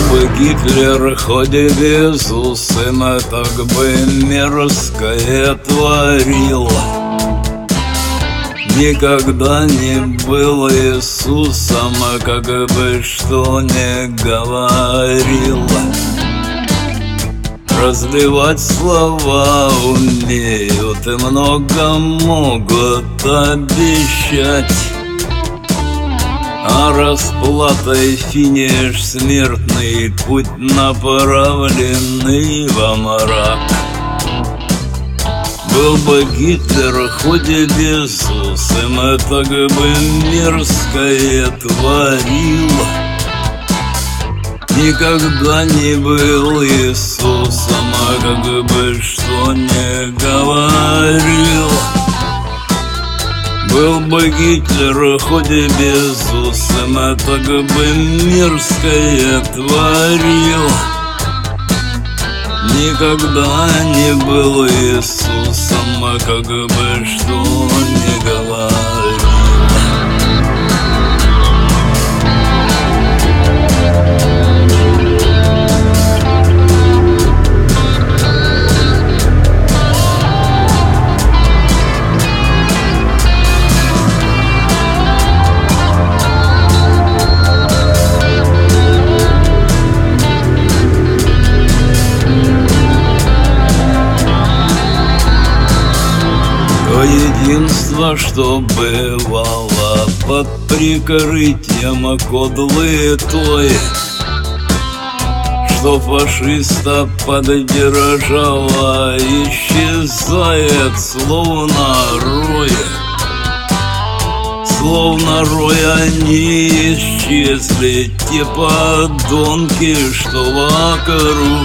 бы Гитлер хоть и безусым, так бы мерзкое творил. Никогда не был Иисусом, как бы что ни говорил. Разливать слова умеют и много могут обещать, а расплатой финиш смертный, путь направленный во мрак. Был бы Гитлер хоть и безусым, так бы мерзкое творил. Никогда не был Иисусом, как бы что ни говорил. Был бы Гитлер хоть и безусым, так бы мерзкое творил. Никогда не был Иисусом, как бы что ни говорил. То единство, что бывало под прикрытием кодлы той, что фашиста поддержала, исчезает словно рой. Словно рой они исчезли, те подонки, что вокруг.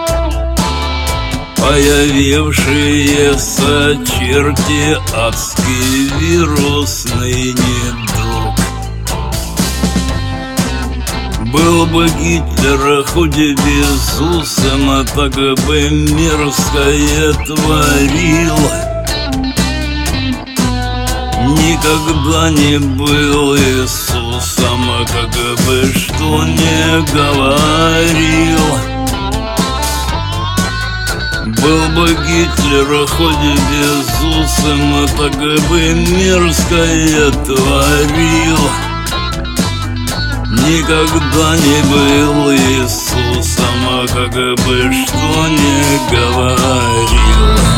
Появившиеся черти, адский вирусный недуг. Был бы Гитлер хоть и безусым, так бы мерзкое творил. Никогда не был Иисусом, как бы что ни говорил. Был бы Гитлер хоть и безусым, так бы мерзкое творил. Никогда не был Иисусом, как бы что ни говорил.